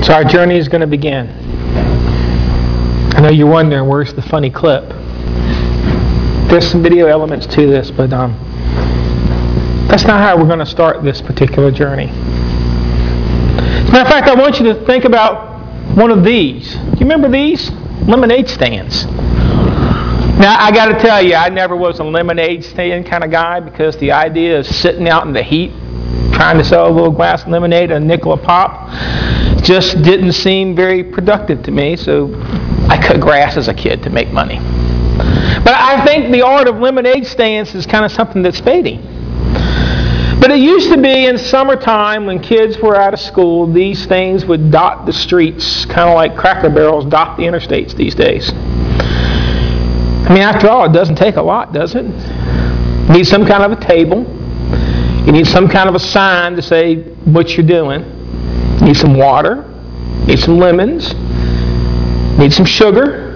So our journey is going to begin. I know you're wondering, where's the funny clip? There's some video elements to this, but that's not how we're going to start this particular journey. As a matter of fact, I want you to think about one of these. Do you remember these? Lemonade stands. Now, I got to tell you, I never was a lemonade stand kind of guy, because the idea of sitting out in the heat trying to sell a little glass of lemonade at a nickel a pop just didn't seem very productive to me, so I cut grass as a kid to make money. But I think the art of lemonade stands is kind of something that's fading. But it used to be in summertime when kids were out of school, these things would dot the streets, kind of like Cracker Barrels dot the interstates these days. I mean, after all, it doesn't take a lot, does it? You need some kind of a table. You need some kind of a sign to say what you're doing. You need some water. You need some lemons. You need some sugar.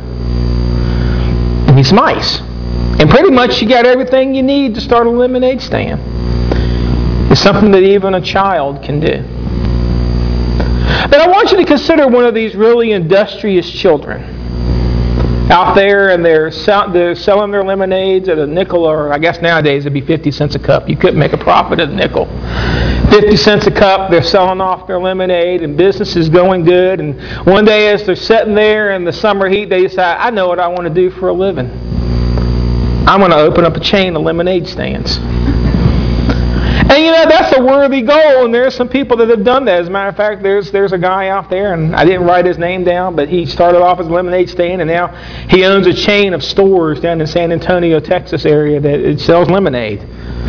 You need some ice. And pretty much you got everything you need to start a lemonade stand. It's something that even a child can do. But I want you to consider one of these really industrious children out there, and they're selling their lemonades at a nickel, or I guess nowadays it'd be 50 cents a cup. You couldn't make a profit at a nickel. 50 cents a cup, they're selling off their lemonade, and business is going good. And one day as they're sitting there in the summer heat, they decide, I know what I want to do for a living. I'm going to open up a chain of lemonade stands. And you know, that's a worthy goal, and there's some people that have done that. As a matter of fact, there's a guy out there, and I didn't write his name down, but he started off as a lemonade stand, and now he owns a chain of stores down in San Antonio, Texas area that it sells lemonade.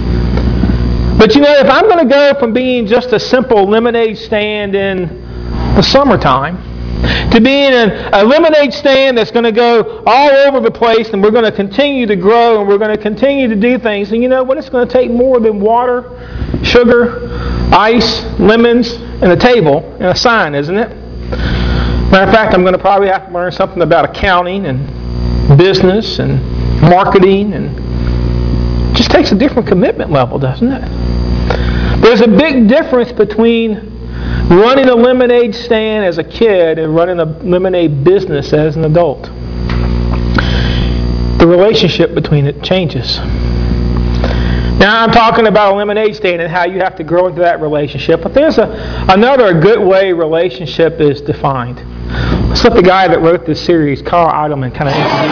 But you know, if I'm going to go from being just a simple lemonade stand in the summertime to being a lemonade stand that's going to go all over the place, and we're going to continue to grow, and we're going to continue to do things. And you know what? It's going to take more than water, sugar, ice, lemons, and a table and a sign, isn't it? Matter of fact, I'm going to probably have to learn something about accounting and business and marketing, and it just takes a different commitment level, doesn't it? There's a big difference between running a lemonade stand as a kid and running a lemonade business as an adult. The relationship between it changes. Now, I'm talking about a lemonade stand and how you have to grow into that relationship, but there's another good way relationship is defined. Let's let the guy that wrote this series, Carl Eidelman, kind of introduce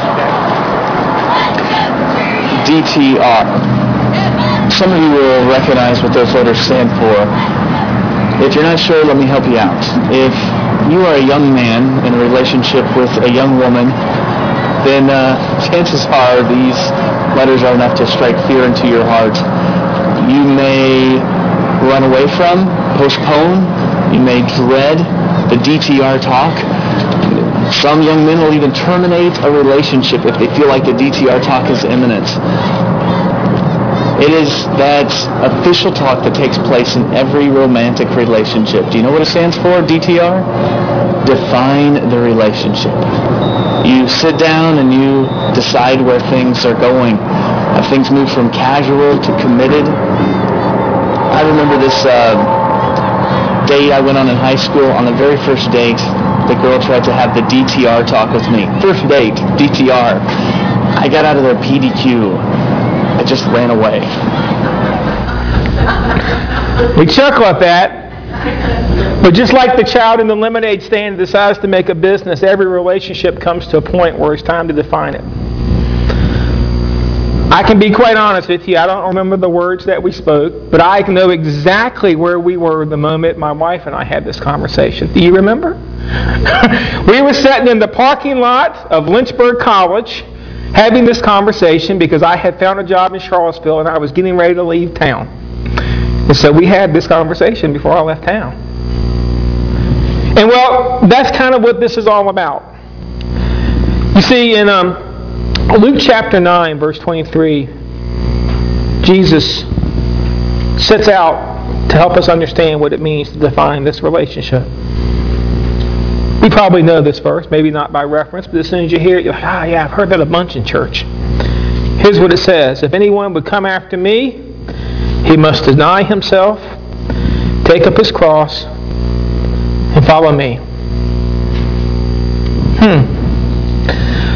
that. DTR. Some of you will recognize what those letters stand for. If you're not sure, let me help you out. If you are a young man in a relationship with a young woman, then chances are these letters are enough to strike fear into your heart. You may run away from, postpone, you may dread the DTR talk. Some young men will even terminate a relationship if they feel like the DTR talk is imminent. It is that official talk that takes place in every romantic relationship. Do you know what it stands for, DTR? Define the relationship. You sit down and you decide where things are going. Have things moved from casual to committed? I remember this date I went on in high school. On the very first date, the girl tried to have the DTR talk with me. First date, DTR. I got out of there PDQ. I just ran away. We chuckle at that. But just like the child in the lemonade stand decides to make a business, every relationship comes to a point where it's time to define it. I can be quite honest with you. I don't remember the words that we spoke, but I know exactly where we were the moment my wife and I had this conversation. Do you remember? We were sitting in the parking lot of Lynchburg College having this conversation because I had found a job in Charlottesville and I was getting ready to leave town. And so we had this conversation before I left town. And well, that's kind of what this is all about. You see, in Luke chapter 9, verse 23, Jesus sets out to help us understand what it means to define this relationship. You probably know this verse, maybe not by reference, but as soon as you hear it, you're like, yeah, I've heard that a bunch in church. Here's what it says. If anyone would come after me, he must deny himself, take up his cross, and follow me.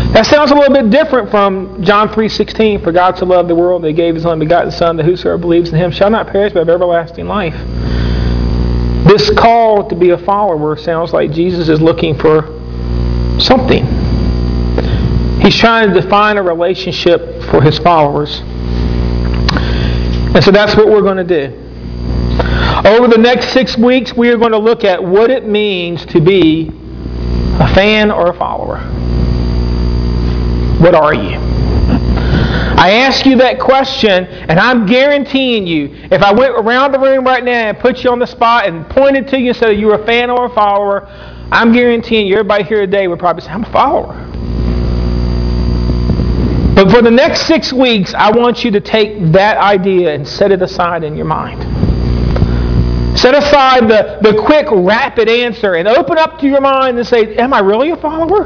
That sounds a little bit different from John 3:16. For God so loved the world that He gave His only begotten Son, that whosoever believes in Him shall not perish but have everlasting life. This call to be a follower sounds like Jesus is looking for something. He's trying to define a relationship for His followers. And so that's what we're going to do. Over the next 6 weeks, we are going to look at what it means to be a fan or a follower. What are you? I ask you that question, and I'm guaranteeing you, if I went around the room right now and put you on the spot and pointed to you and said you were a fan or a follower, I'm guaranteeing you, everybody here today would probably say, I'm a follower. But for the next 6 weeks, I want you to take that idea and set it aside in your mind. Set aside the quick, rapid answer and open up to your mind and say, am I really a follower?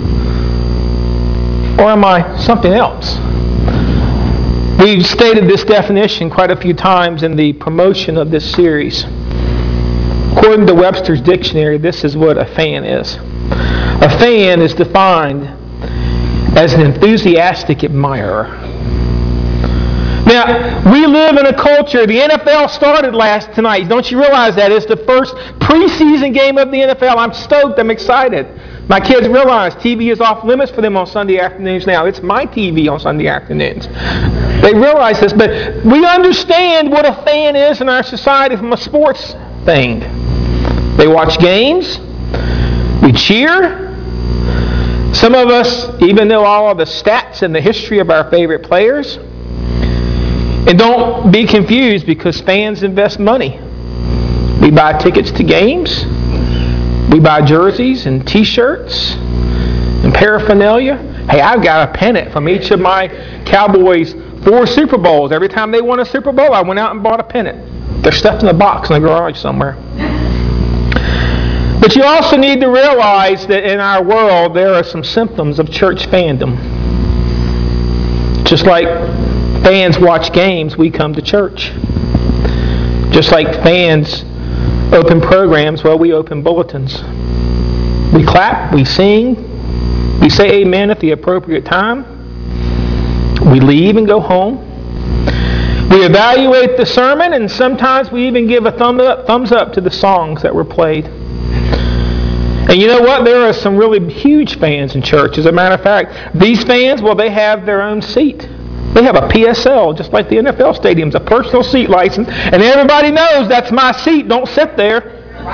Or am I something else? We've stated this definition quite a few times in the promotion of this series. According to Webster's Dictionary, this is what a fan is. A fan is defined as an enthusiastic admirer. Now, we live in a culture, the NFL started tonight. Don't you realize that? It's the first preseason game of the NFL. I'm stoked. I'm excited. My kids realize TV is off limits for them on Sunday afternoons now. It's my TV on Sunday afternoons. They realize this, but we understand what a fan is in our society from a sports thing. They watch games. We cheer. Some of us even know all of the stats and the history of our favorite players. And don't be confused, because fans invest money. We buy tickets to games. We buy jerseys and T-shirts and paraphernalia. Hey, I've got a pennant from each of my Cowboys' 4 Super Bowls. Every time they won a Super Bowl, I went out and bought a pennant. They're stuffed in a box in the garage somewhere. But you also need to realize that in our world, there are some symptoms of church fandom. Just like fans watch games, we come to church. Just like fans open programs, well, we open bulletins. We clap, we sing, we say amen at the appropriate time. We leave and go home. We evaluate the sermon, and sometimes we even give a thumbs up to the songs that were played. And you know what? There are some really huge fans in church. As a matter of fact, these fans, well, they have their own seat. They have a PSL, just like the NFL stadiums, a personal seat license, and everybody knows that's my seat. Don't sit there.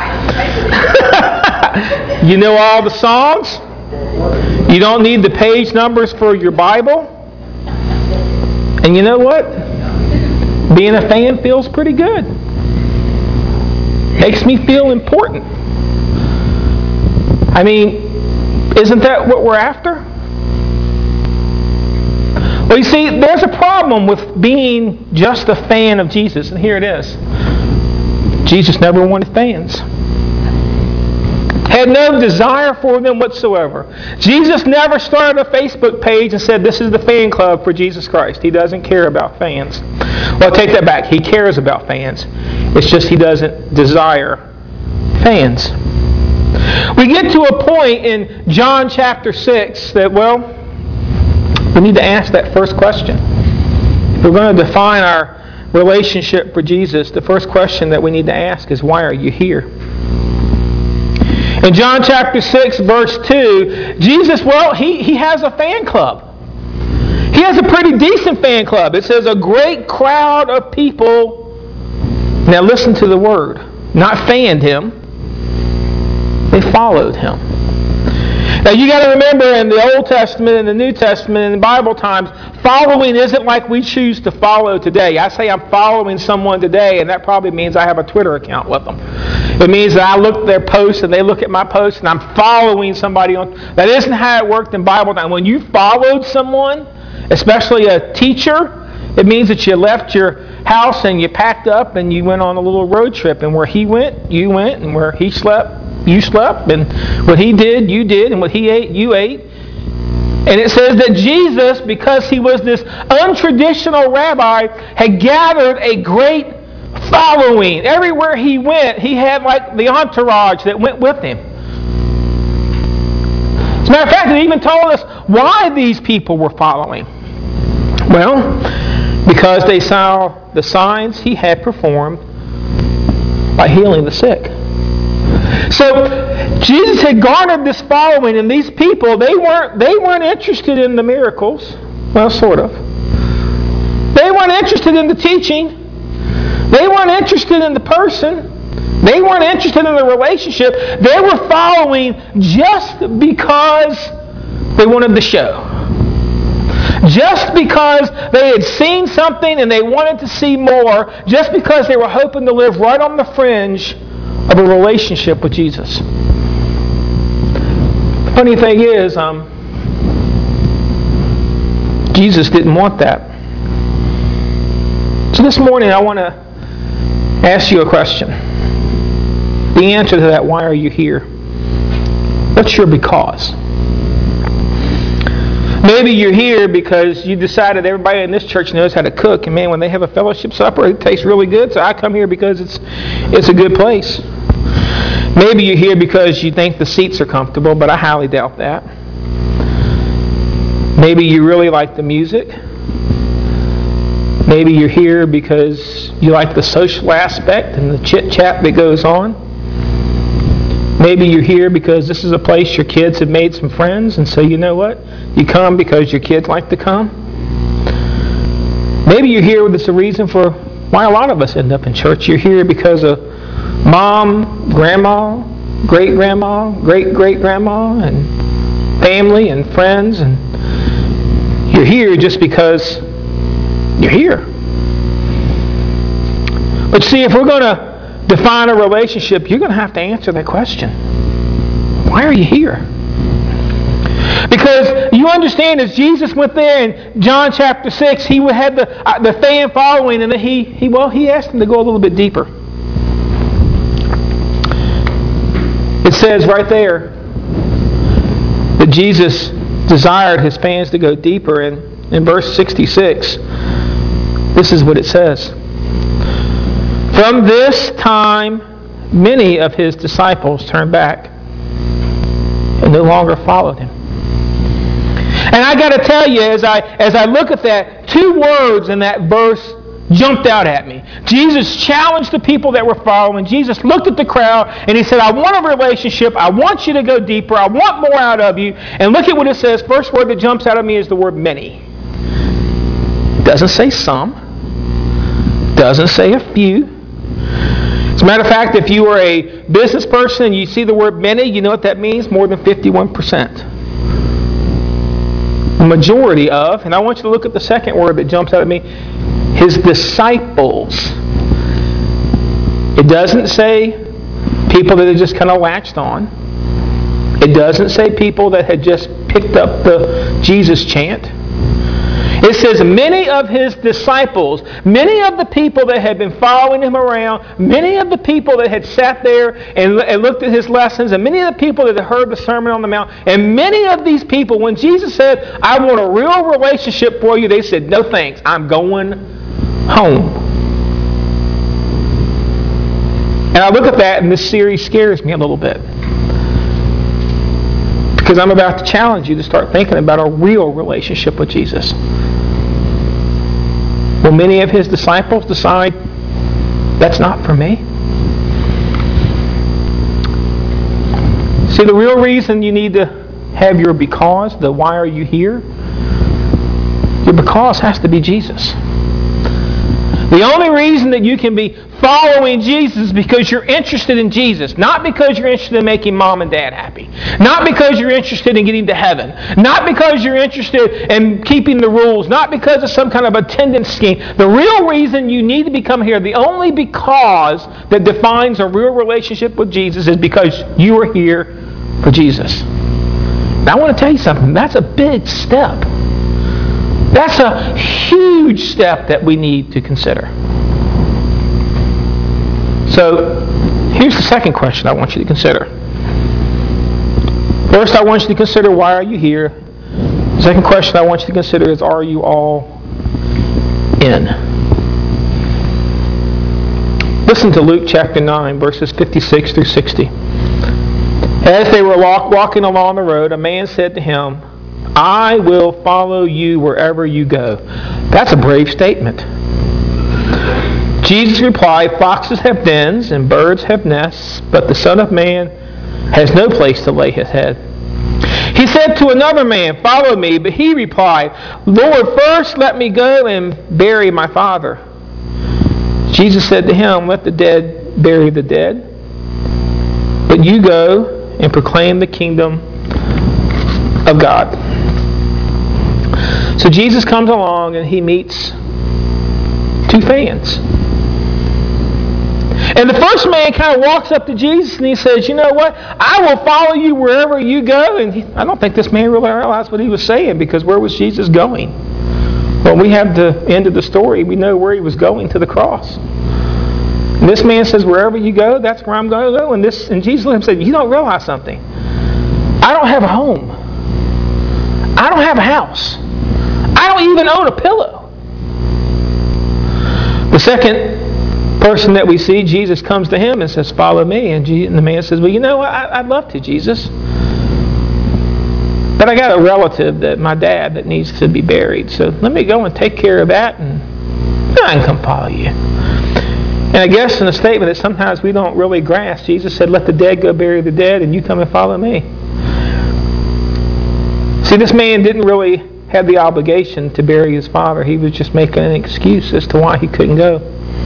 You know all the songs. You don't need the page numbers for your Bible. And you know what? Being a fan feels pretty good. Makes me feel important. I mean, isn't that what we're after? Well, you see, there's a problem with being just a fan of Jesus, and here it is. Jesus never wanted fans. Had no desire for them whatsoever. Jesus never started a Facebook page and said, this is the fan club for Jesus Christ. He doesn't care about fans. Well, take that back. He cares about fans. It's just He doesn't desire fans. We get to a point in John chapter 6 that, well, we need to ask that first question. If we're going to define our relationship for Jesus, the first question that we need to ask is, why are you here? In John chapter 6, verse 2, Jesus, well, he has a fan club. He has a pretty decent fan club. It says a great crowd of people, now listen to the word, not fanned Him, they followed Him. Now you got to remember, in the Old Testament and the New Testament and the Bible times, following isn't like we choose to follow today. I say I'm following someone today, and that probably means I have a Twitter account with them. It means that I look at their posts and they look at my posts, and I'm following somebody on. That isn't how it worked in Bible time. When you followed someone, especially a teacher, it means that you left your house and you packed up and you went on a little road trip, and where he went, you went, and where he slept, you slept, and what he did, you did, and what he ate, you ate. And it says that Jesus, because He was this untraditional rabbi, had gathered a great following. Everywhere He went, He had like the entourage that went with Him. As a matter of fact, it even told us why these people were following. Well, because they saw the signs he had performed by healing the sick. So Jesus had garnered this following, and these people, they weren't interested in the miracles. Well, sort of. They weren't interested in the teaching. They weren't interested in the person. They weren't interested in the relationship. They were following just because they wanted the show. Just because they had seen something and they wanted to see more. Just because they were hoping to live right on the fringe of a relationship with Jesus. The funny thing is, Jesus didn't want that. So this morning I want to ask you a question. The answer to that, why are you here? What's your because? Maybe you're here because you decided everybody in this church knows how to cook, and man, when they have a fellowship supper, it tastes really good, so I come here because it's a good place. Maybe you're here because you think the seats are comfortable, but I highly doubt that. Maybe you really like the music. Maybe you're here because you like the social aspect and the chit-chat that goes on. Maybe you're here because this is a place your kids have made some friends, and so you know what? You come because your kids like to come. Maybe you're here with a reason for why a lot of us end up in church. You're here because of mom, grandma, great-grandma, great-great-grandma, and family and friends, and you're here just because you're here. But see, if we're going to define a relationship, you're going to have to answer that question. Why are you here? Because you understand, as Jesus went there in John chapter 6, he had the fan following, and he asked him to go a little bit deeper. It says right there that Jesus desired his fans to go deeper, and in verse 66, this is what it says. From this time, many of his disciples turned back and no longer followed him. And I got to tell you, as I look at that, two words in that verse jumped out at me. Jesus challenged the people that were following. Jesus looked at the crowd and he said, I want a relationship. I want you to go deeper. I want more out of you. And look at what it says. First word that jumps out at me is the word many. It doesn't say some. It doesn't say a few. As a matter of fact, if you are a business person and you see the word many, you know what that means? More than 51%. The majority of, and I want you to look at the second word that jumps out at me, his disciples. It doesn't say people that had just kind of latched on. It doesn't say people that had just picked up the Jesus chant. It says many of his disciples, many of the people that had been following him around, many of the people that had sat there and looked at his lessons, and many of the people that had heard the Sermon on the Mount, and many of these people, when Jesus said, I want a real relationship for you, they said, no thanks, I'm going home. And I look at that, and this series scares me a little bit. Because I'm about to challenge you to start thinking about a real relationship with Jesus. Will many of his disciples decide, that's not for me? See, the real reason you need to have your because, the why are you here, your because has to be Jesus. The only reason that you can be following Jesus is because you're interested in Jesus. Not because you're interested in making mom and dad happy. Not because you're interested in getting to heaven. Not because you're interested in keeping the rules. Not because of some kind of attendance scheme. The real reason you need to become here, the only because that defines a real relationship with Jesus is because you are here for Jesus. Now I want to tell you something. That's a big step. That's a huge step that we need to consider. So, here's the second question I want you to consider. First, I want you to consider, why are you here? The second question I want you to consider is, are you all in? Listen to Luke chapter 9, verses 56 through 60. As they were were walking along the road, a man said to him, "I will follow you wherever you go." That's a brave statement. Jesus replied, "Foxes have dens and birds have nests, but the Son of Man has no place to lay his head." He said to another man, "Follow me." But he replied, "Lord, first let me go and bury my father." Jesus said to him, "Let the dead bury the dead, but you go and proclaim the kingdom of God." So Jesus comes along and he meets two fans. And the first man kind of walks up to Jesus and he says, "You know what? I will follow you wherever you go." And I don't think this man really realized what he was saying, because where was Jesus going? Well, we have the end of the story. We know where he was going, to the cross. And this man says, "Wherever you go, that's where I'm going to go." And Jesus let him say, "You don't realize something. I don't have a home. I don't have a house. I don't even own a pillow." The second person that we see, Jesus comes to him and says, "Follow me." And the man says, "Well, you know what? I'd love to, Jesus. But I got a relative, my dad, that needs to be buried. So let me go and take care of that, and I can come follow you." And I guess in a statement that sometimes we don't really grasp, Jesus said, "Let the dead go bury the dead, and you come and follow me." See, this man didn't really have the obligation to bury his father. He was just making an excuse as to why he couldn't go.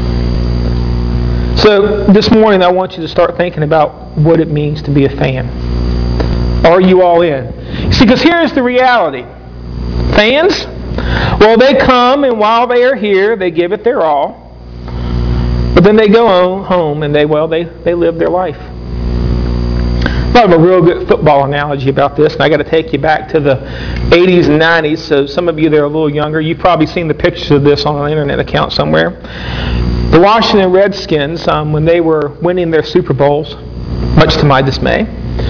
So this morning I want you to start thinking about what it means to be a fan. Are you all in? See, because here's the reality. Fans, well, they come, and while they are here, they give it their all. But then they go home and they live their life. I thought of a real good football analogy about this, and I got to take you back to the 80s and 90s. So some of you that are a little younger, you've probably seen the pictures of this on an internet account somewhere. The Washington Redskins, when they were winning their Super Bowls, much to my dismay,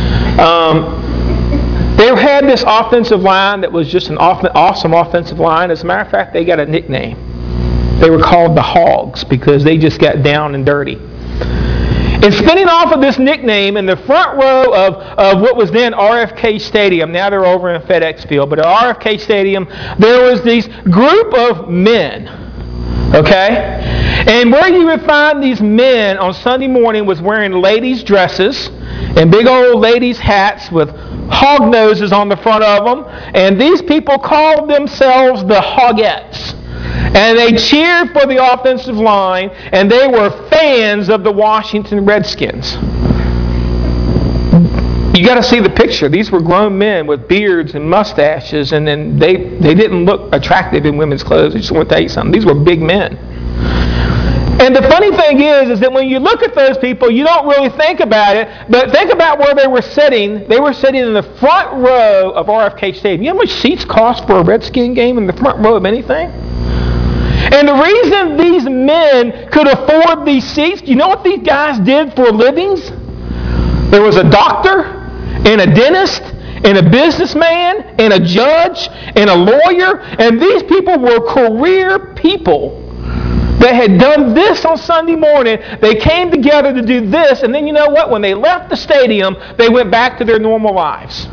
they had this offensive line that was just an awesome offensive line. As a matter of fact, they got a nickname. They were called the Hogs because they just got down and dirty. And spinning off of this nickname, in the front row of what was then RFK Stadium, now they're over in FedEx Field, but at RFK Stadium, there was this group of men, okay? And where you would find these men on Sunday morning was wearing ladies' dresses and big old ladies' hats with hog noses on the front of them. And these people called themselves the Hogettes. And they cheered for the offensive line, and they were fans of the Washington Redskins. You got to see the picture. These were grown men with beards and mustaches, and then they didn't look attractive in women's clothes. I just want to tell you something. These were big men. And the funny thing is that when you look at those people, you don't really think about it, but think about where they were sitting. They were sitting in the front row of RFK Stadium. You know how much seats cost for a Redskin game in the front row of anything? And the reason these men could afford these seats, do you know what these guys did for livings? There was a doctor and a dentist and a businessman and a judge and a lawyer, and these people were career people that had done this on Sunday morning. They came together to do this, and then you know what? When they left the stadium, they went back to their normal lives.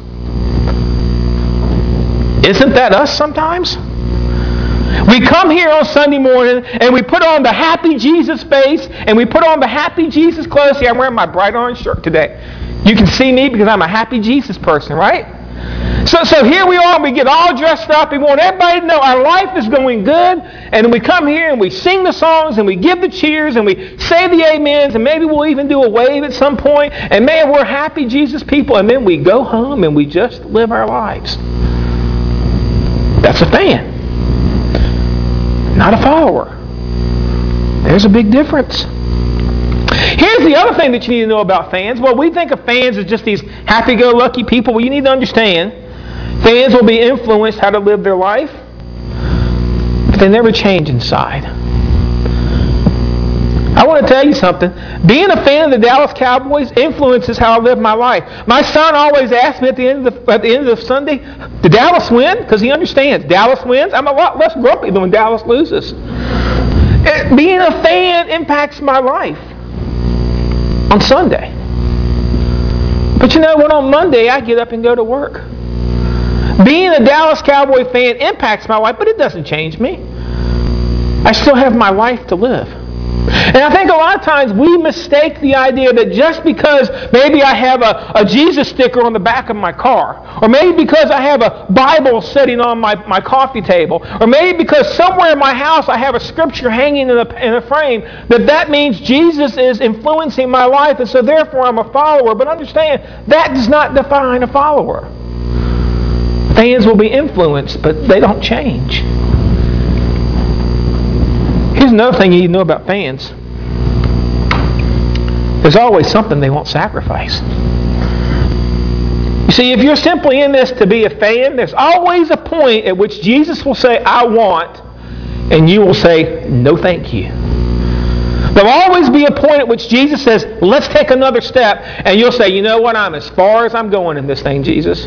Isn't that us sometimes? We come here on Sunday morning and we put on the happy Jesus face and we put on the happy Jesus clothes. See, I'm wearing my bright orange shirt today. You can see me because I'm a happy Jesus person, right? So here we are, and we get all dressed up. We want everybody to know our life is going good. And we come here and we sing the songs and we give the cheers and we say the amens, and maybe we'll even do a wave at some point. And man, we're happy Jesus people. And then we go home and we just live our lives. That's a fan. Not a follower. There's a big difference. Here's the other thing that you need to know about fans. Well, we think of fans as just these happy-go-lucky people. Well, you need to understand, fans will be influenced how to live their life, but they never change inside. I want to tell you something. Being a fan of the Dallas Cowboys influences how I live my life. My son always asks me at the end of the Sunday, did Dallas win? Because he understands. Dallas wins, I'm a lot less grumpy than when Dallas loses. Being a fan impacts my life on Sunday. But you know what? On Monday, I get up and go to work. Being a Dallas Cowboy fan impacts my life, but it doesn't change me. I still have my life to live. And I think a lot of times we mistake the idea that just because maybe I have a Jesus sticker on the back of my car, or maybe because I have a Bible sitting on my coffee table, or maybe because somewhere in my house I have a scripture hanging in a frame, that means Jesus is influencing my life, and so therefore I'm a follower. But understand, that does not define a follower. Fans will be influenced, but they don't change. Here's another thing you need to know about fans. There's always something they won't sacrifice. You see, if you're simply in this to be a fan, there's always a point at which Jesus will say, I want, and you will say, no thank you. There'll always be a point at which Jesus says, let's take another step, and you'll say, you know what, I'm as far as I'm going in this thing, Jesus.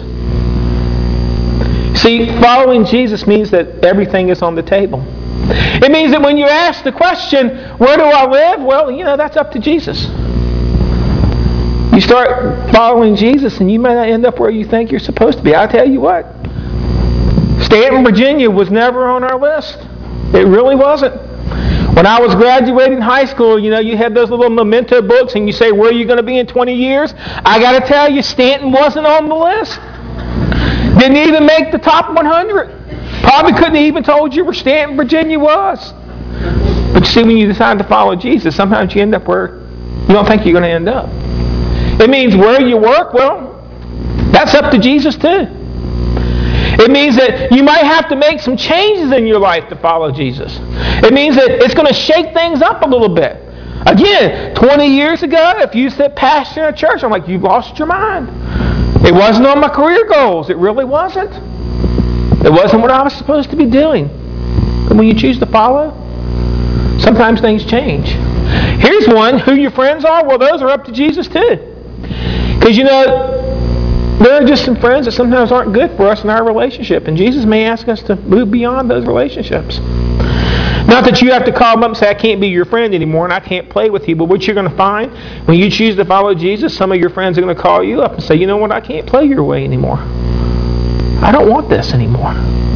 See, following Jesus means that everything is on the table. It means that when you ask the question, where do I live? Well, that's up to Jesus. You start following Jesus and you may not end up where you think you're supposed to be. I'll tell you what. Stanton, Virginia was never on our list. It really wasn't. When I was graduating high school, you had those little memento books and you say, where are you going to be in 20 years? I got to tell you, Stanton wasn't on the list. Didn't even make the top 100. Probably couldn't have even told you where Stanton, Virginia was. But you see, when you decide to follow Jesus, sometimes you end up where you don't think you're going to end up. It means where you work, well, that's up to Jesus too. It means that you might have to make some changes in your life to follow Jesus. It means that it's going to shake things up a little bit. Again, 20 years ago, if you said pastor in a church, I'm like, you've lost your mind. It wasn't on my career goals. It really wasn't. It wasn't what I was supposed to be doing. But when you choose to follow, sometimes things change. Here's one. Who your friends are? Well, those are up to Jesus too. Because there are just some friends that sometimes aren't good for us in our relationship. And Jesus may ask us to move beyond those relationships. Not that you have to call them up and say, I can't be your friend anymore and I can't play with you. But what you're going to find, when you choose to follow Jesus, some of your friends are going to call you up and say, you know what, I can't play your way anymore. I don't want this anymore.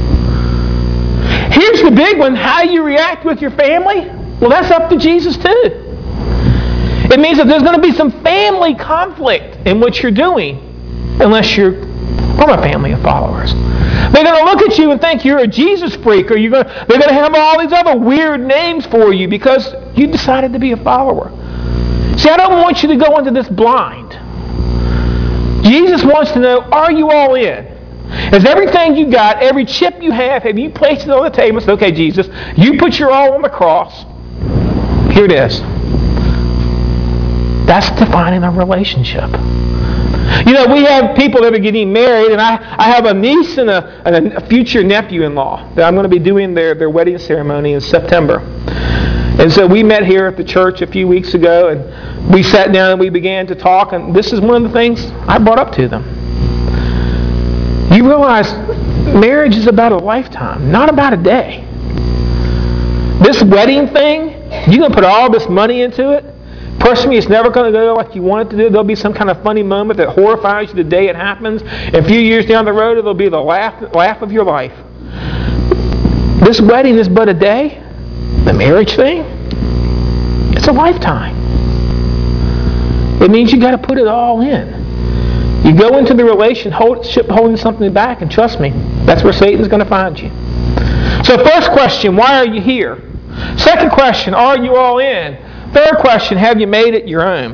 Here's the big one. How you react with your family? Well, that's up to Jesus too. It means that there's going to be some family conflict in what you're doing unless you're from a family of followers. They're going to look at you and think you're a Jesus freak, or they're going to have all these other weird names for you because you decided to be a follower. See, I don't want you to go into this blind. Jesus wants to know, are you all in? Is everything you got, every chip you have you placed it on the table and said, okay, Jesus, you put your all on the cross. Here it is. That's defining a relationship. We have people that are getting married, and I have a niece and a future nephew-in-law that I'm going to be doing their wedding ceremony in September. And so we met here at the church a few weeks ago, and we sat down and we began to talk, and this is one of the things I brought up to them. You realize marriage is about a lifetime, not about a day. This wedding thing, you're going to put all this money into it. Personally, it's never going to go like you want it to do. There'll be some kind of funny moment that horrifies you the day it happens. And a few years down the road, it'll be the laugh of your life. This wedding is but a day. The marriage thing, it's a lifetime. It means you got to put it all in. You go into the relationship holding something back, and trust me, that's where Satan's going to find you. So first question, why are you here? Second question, are you all in? Third question, have you made it your own?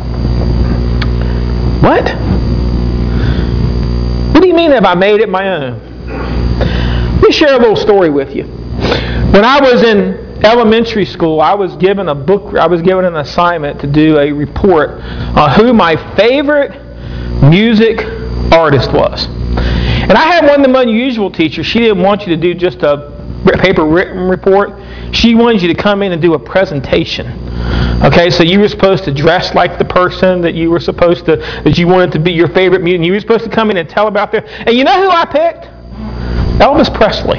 What? What do you mean have I made it my own? Let me share a little story with you. When I was in elementary school, I was given an assignment to do a report on who my favorite music artist was. And I had one of them unusual teachers. She didn't want you to do just a paper written report. She wanted you to come in and do a presentation. Okay, so you were supposed to dress like the person that you wanted to be your favorite music. You were supposed to come in and tell about them. And you know who I picked? Elvis Presley.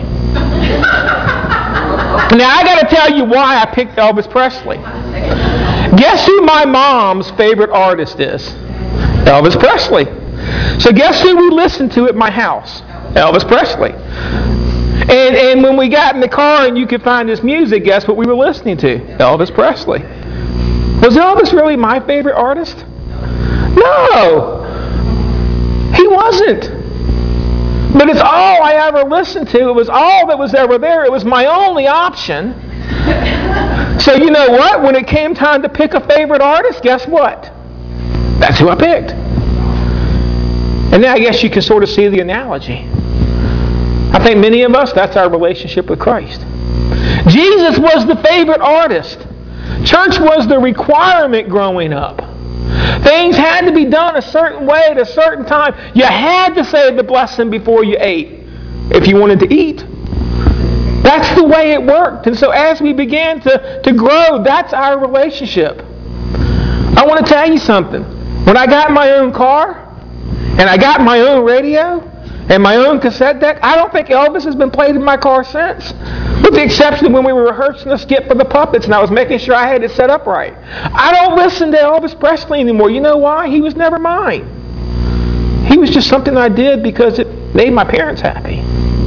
Now I got to tell you why I picked Elvis Presley. Guess who my mom's favorite artist is? Elvis Presley. So guess who we listened to at my house? Elvis Presley. And when we got in the car and you could find this music, guess what we were listening to? Elvis Presley. Was Elvis really my favorite artist? No. He wasn't. But it's all I ever listened to. It was all that was ever there. It was my only option. So you know what? When it came time to pick a favorite artist, guess what? That's who I picked. And now I guess you can sort of see the analogy. I think many of us, that's our relationship with Christ. Jesus was the favorite artist. Church was the requirement growing up. Things had to be done a certain way at a certain time. You had to say the blessing before you ate if you wanted to eat. That's the way it worked. And so as we began to grow, that's our relationship. I want to tell you something. When I got my own car, and I got my own radio, and my own cassette deck, I don't think Elvis has been played in my car since. With the exception of when we were rehearsing a skit for the puppets and I was making sure I had it set up right. I don't listen to Elvis Presley anymore. You know why? He was never mine. He was just something I did because it made my parents happy.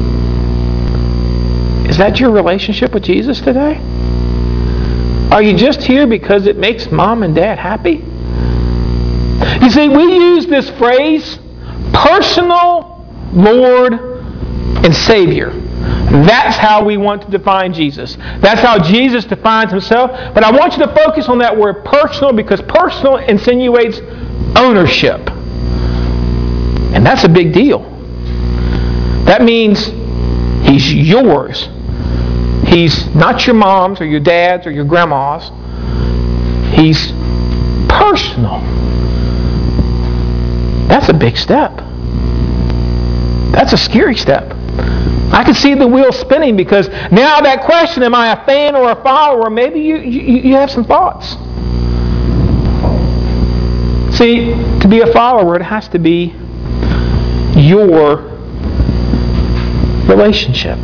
Is that your relationship with Jesus today? Are you just here because it makes mom and dad happy? You see, we use this phrase, personal Lord and Savior. That's how we want to define Jesus. That's how Jesus defines himself. But I want you to focus on that word personal, because personal insinuates ownership. And that's a big deal. That means he's yours. He's not your mom's or your dad's or your grandma's. He's personal. That's a big step. That's a scary step. I can see the wheel spinning, because now that question, am I a fan or a follower, maybe you have some thoughts. See, to be a follower, it has to be your relationship.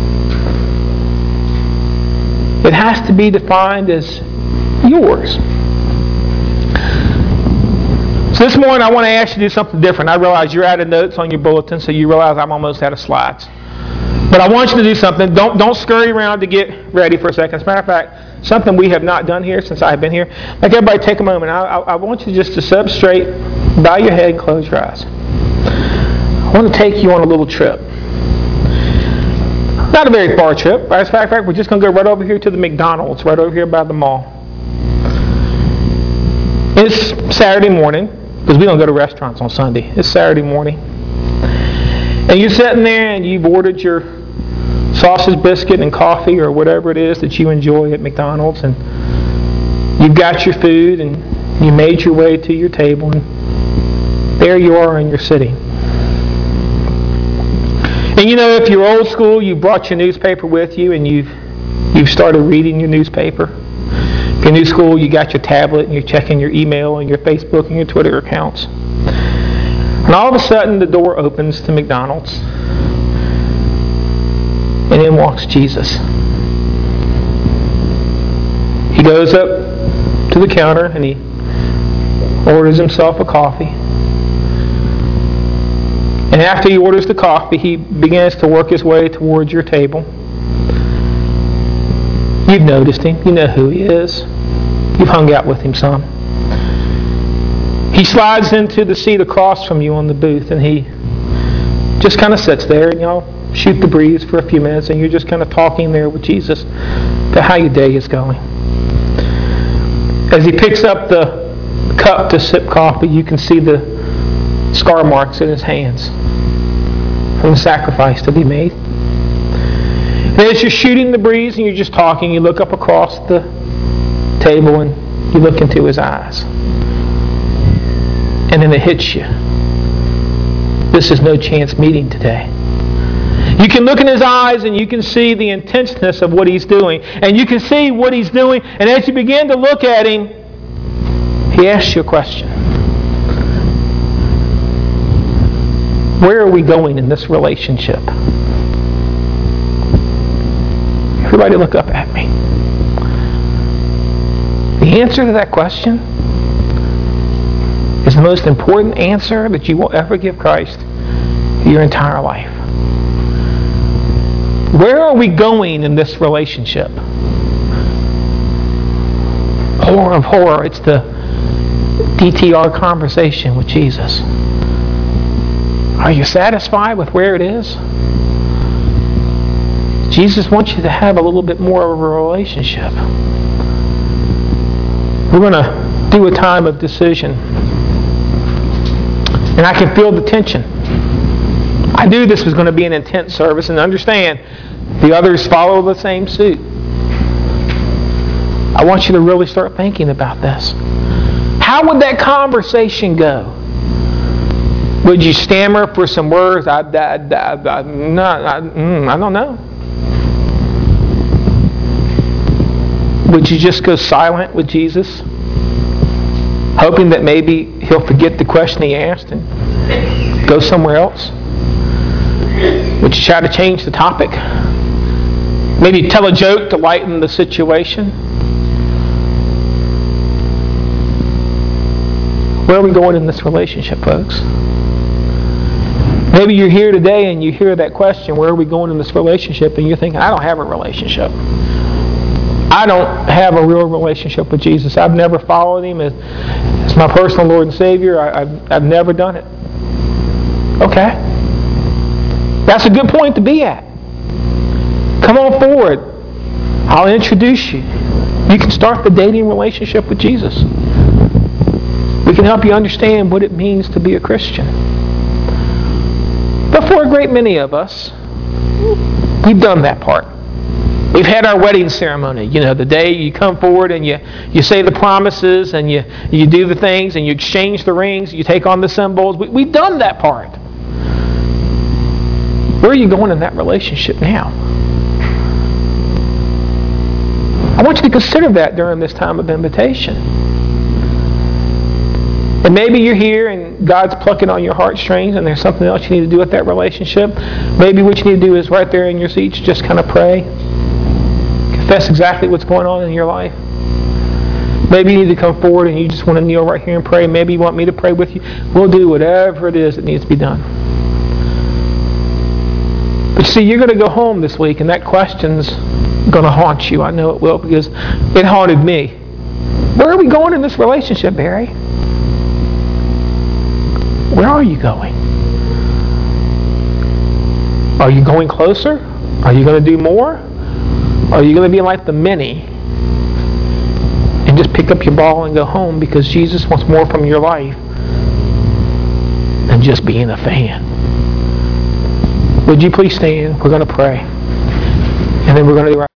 It has to be defined as yours. So this morning I want to ask you to do something different. I realize you're out of notes on your bulletin, so you realize I'm almost out of slides. But I want you to do something. Don't scurry around to get ready for a second. As a matter of fact, something we have not done here since I've been here. Like, everybody take a moment. I want you just to sit up straight, bow your head, and close your eyes. I want to take you on a little trip. Not a very far trip. As a matter of fact, we're just going to go right over here to the McDonald's, right over here by the mall. It's Saturday morning, because we don't go to restaurants on Sunday. It's Saturday morning. And you're sitting there and you've ordered your sausage biscuit and coffee or whatever it is that you enjoy at McDonald's, and you've got your food and you made your way to your table, and there you are in your city. And you know, if you're old school, you brought your newspaper with you and you've started reading your newspaper. If you're new school, you got your tablet and you're checking your email and your Facebook and your Twitter accounts. And all of a sudden, the door opens to McDonald's. And in walks Jesus. He goes up to the counter and he orders himself a coffee. And after he orders the coffee, he begins to work his way towards your table. You've noticed him. You know who he is. You've hung out with him some. He slides into the seat across from you on the booth, and he just kind of sits there, and y'all shoot the breeze for a few minutes, and you're just kind of talking there with Jesus to how your day is going. As he picks up the cup to sip coffee, you can see the scar marks in his hands from the sacrifice that he made. And as you're shooting the breeze and you're just talking, you look up across the table and you look into his eyes. And then it hits you. This is no chance meeting today. You can look in his eyes and you can see the intenseness of what he's doing. And you can see what he's doing. And as you begin to look at him, he asks you a question. Where are we going in this relationship? Everybody look up at me. The answer to that question is the most important answer that you will ever give Christ your entire life. Where are we going in this relationship? Horror of horror, it's the DTR conversation with Jesus. Are you satisfied with where it is? Jesus wants you to have a little bit more of a relationship. We're going to do a time of decision. And I can feel the tension. I knew this was going to be an intense service, and understand the others follow the same suit. I want you to really start thinking about this. How would that conversation go? Would you stammer for some words? I don't know. Would you just go silent with Jesus, hoping that maybe he'll forget the question he asked and go somewhere else? Would you try to change the topic? Maybe tell a joke to lighten the situation? Where are we going in this relationship, folks? Maybe you're here today and you hear that question, where are we going in this relationship? And you're thinking, I don't have a relationship. I don't have a real relationship with Jesus. I've never followed him as my personal Lord and Savior. I've never done it. Okay. That's a good point to be at. Come on forward. I'll introduce you. You can start the dating relationship with Jesus. We can help you understand what it means to be a Christian. But for a great many of us, we've done that part. We've had our wedding ceremony. You know, the day you come forward and you say the promises and you do the things and you exchange the rings, you take on the symbols. We've done that part. Where are you going in that relationship now? I want you to consider that during this time of invitation. And maybe you're here and God's plucking on your heartstrings and there's something else you need to do with that relationship. Maybe what you need to do is right there in your seats, just kind of pray. Confess exactly what's going on in your life. Maybe you need to come forward and you just want to kneel right here and pray. Maybe you want me to pray with you. We'll do whatever it is that needs to be done. But see, you're going to go home this week and that question's going to haunt you. I know it will, because it haunted me. Where are we going in this relationship, Barry? Where are you going? Are you going closer? Are you going to do more? Are you going to be like the many and just pick up your ball and go home because Jesus wants more from your life than just being a fan? Would you please stand? We're going to pray. And then we're going to do our